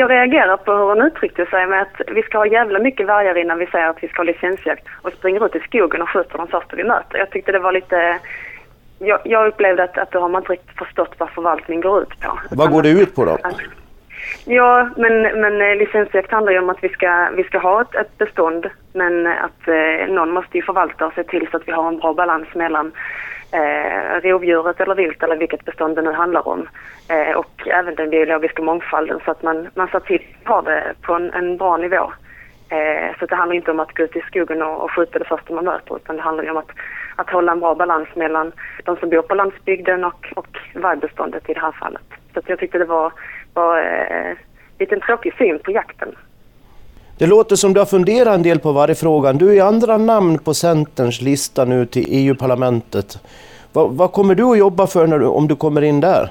jag reagerar på hur hon uttryckte sig med att vi ska ha jävla mycket vargar innan vi säger att vi ska ha licensjakt och springer ut i skogen och skjuter de första vi möter. Jag tyckte det var lite... Jag upplevde att då har man inte riktigt förstått vad förvaltning går ut på. Vad går det ut på då? Ja, men licensjakt handlar ju om att vi ska ha ett bestånd, men att någon måste ju förvalta och se till så att vi har en bra balans mellan rovdjuret eller vilt eller vilket bestånd det nu handlar om, och även den biologiska mångfalden, så att man ser till att ha det på en bra nivå. Så det handlar inte om att gå ut i skogen och skjuta det första man möter, utan det handlar ju om att hålla en bra balans mellan de som bor på landsbygden och vargbeståndet i det här fallet. Så att jag tyckte det var lite en tråkig syn på jakten. Det låter som du har funderat en del på vargfrågan. Du är andra namn på Centerns lista nu till EU-parlamentet. Vad kommer du att jobba för om du kommer in där?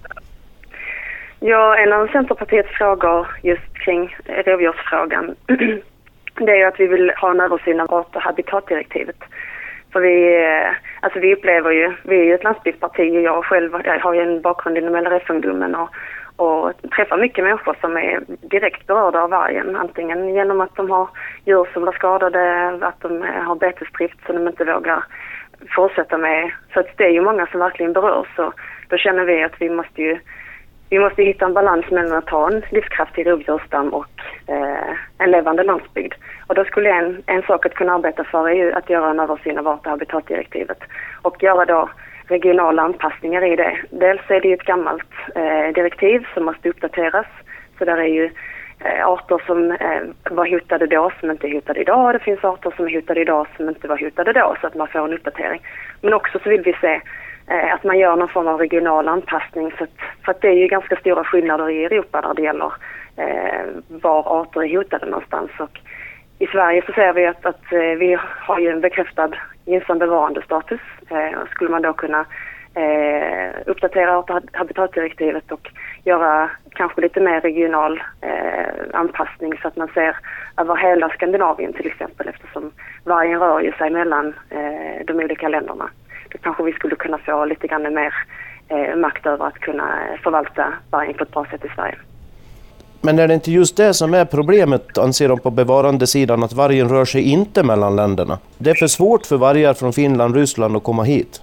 Ja, en av Centerpartiets frågor just kring rovdjursfrågan det är ju att vi vill ha en översyn av art- och habitatdirektivet. För vi upplever ju, vi är ju ett landsbygdsparti och jag själv har ju en bakgrund inom LRF-ungdomen och träffar mycket människor som är direkt berörda av vargen. Antingen genom att de har djur som blir skadade, att de har betesdrift som de inte vågar fortsätta med. Så att det är ju många som verkligen berörs, så då känner vi att vi måste hitta en balans mellan att ha en livskraftig rovdjursstam och en levande landsbygd. Och då skulle en sak att kunna arbeta för är ju att göra en översyn av art- och habitatdirektivet och göra då regionala anpassningar i det. Dels är det ju ett gammalt direktiv som måste uppdateras, så där är ju arter som var hotade då som inte är hotade idag. Det finns arter som är hotade idag som inte var hotade då, så att man får en uppdatering. Men också så vill vi se att man gör någon form av regional anpassning, för att det är ju ganska stora skillnader i Europa när det gäller var arter är hotade någonstans. Och i Sverige så ser vi att vi har ju en bekräftad gynnsam bevarandestatus. Skulle man då kunna uppdatera art- och habitatdirektivet och göra kanske lite mer regional anpassning så att man ser över hela Skandinavien till exempel, eftersom vargen rör ju sig mellan de olika länderna. Då kanske vi skulle kunna få lite grann mer makt över att kunna förvalta vargen på ett bra sätt i Sverige. Men är det inte just det som är problemet, anser de på bevarandesidan, att vargen rör sig inte mellan länderna? Det är för svårt för vargar från Finland, Ryssland att komma hit.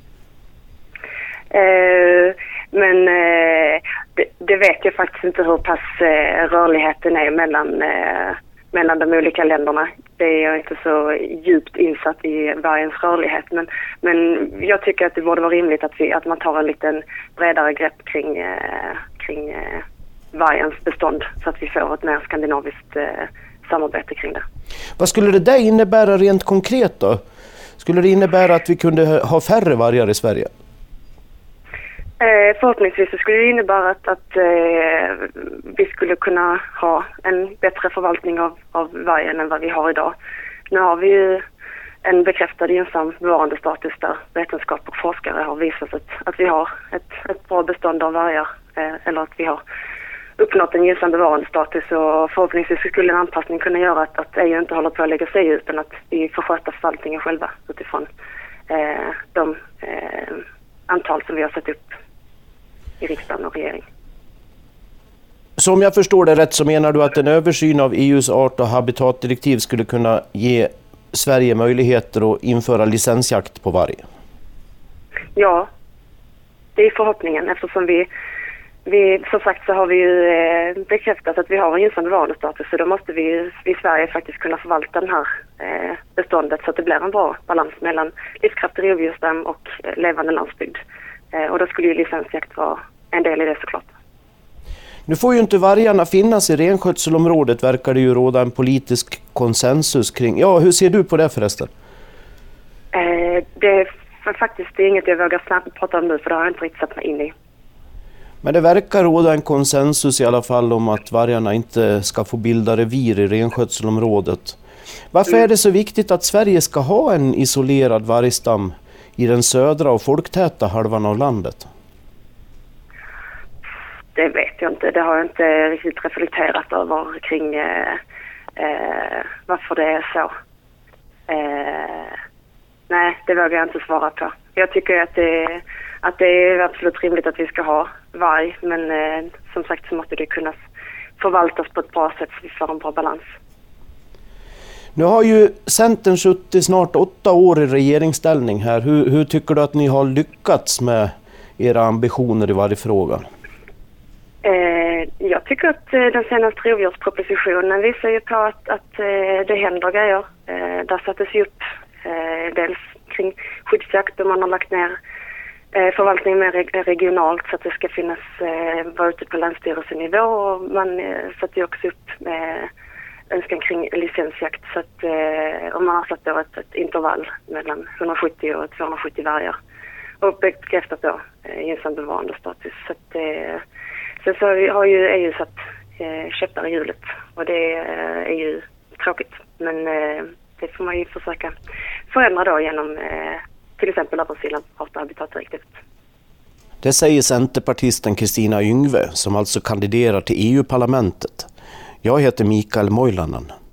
Men det vet jag faktiskt inte hur pass rörligheten är mellan de olika länderna. Det är jag inte så djupt insatt i vargens rörlighet. Men jag tycker att det borde vara rimligt att man tar en liten bredare grepp kring vargens bestånd, så att vi får ett mer skandinaviskt samarbete kring det. Vad skulle det där innebära rent konkret då? Skulle det innebära att vi kunde ha färre vargar i Sverige? Förhoppningsvis så skulle det innebära att vi skulle kunna ha en bättre förvaltning av vargen än vad vi har idag. Nu har vi ju en bekräftad gynnsam bevarandestatus där vetenskap och forskare har visat att vi har ett bra bestånd av vargar, eller att vi har uppnått en gynnsam bevarandestatus, och förhoppningsvis skulle en anpassning kunna göra att EU inte håller på att lägga sig ut, utan att vi får sköta förvaltningen själva utifrån de antal som vi har satt upp i riksdagen och regering. Så om jag förstår det rätt så menar du att en översyn av EUs art- och habitatdirektiv skulle kunna ge Sverige möjligheter att införa licensjakt på varg? Ja, det är förhoppningen, eftersom vi som sagt så har vi ju bekräftat att vi har en gynnsam bevarandestatus, så då måste vi i Sverige faktiskt kunna förvalta den här beståndet så att det blir en bra balans mellan livskraftig rovdjursstam och levande landsbygd. Och då skulle ju licensjakt vara en del i det, såklart. Nu får ju inte vargarna finnas i renskötselområdet, verkar det ju råda en politisk konsensus kring. Ja, hur ser du på det förresten? Det är inget jag vågar snabbt prata om nu, för det har jag inte riktigt satt mig in i. Men det verkar råda en konsensus i alla fall om att vargarna inte ska få bilda revir i renskötselområdet. Varför är det så viktigt att Sverige ska ha en isolerad vargstam i den södra och folktäta halvan av landet? Det vet jag inte. Det har jag inte riktigt reflekterat över kring varför det är så. Nej, det vågar jag inte svara på. Jag tycker att det är absolut rimligt att vi ska ha varg, men som sagt så måste det förvaltas på ett bra sätt så vi får en bra balans. Nu har ju Centern suttit snart 8 år i regeringsställning här. Hur tycker du att ni har lyckats med era ambitioner i varje fråga? Jag tycker att den senaste rovdjurspropositionen visar ju på att det händer grejer. Där sattes ju upp dels kring skyddsjakt och man har lagt ner förvaltningen mer regionalt så att det ska finnas vara ute på länsstyrelsenivå och man satte ju också upp önskan kring licensjakt så att och man har satt då ett intervall mellan 170 och 270 vargar och bekräftat då gynnsam bevarandestatus så att sen så har ju EU satt käppar i hjulet och det är ju tråkigt men det får man ju försöka förändra då genom till exempel översyn av art- och habitatdirektivet. Det säger centerpartisten Kristina Yngve som alltså kandiderar till EU-parlamentet. Jag heter Mikael Moilanen.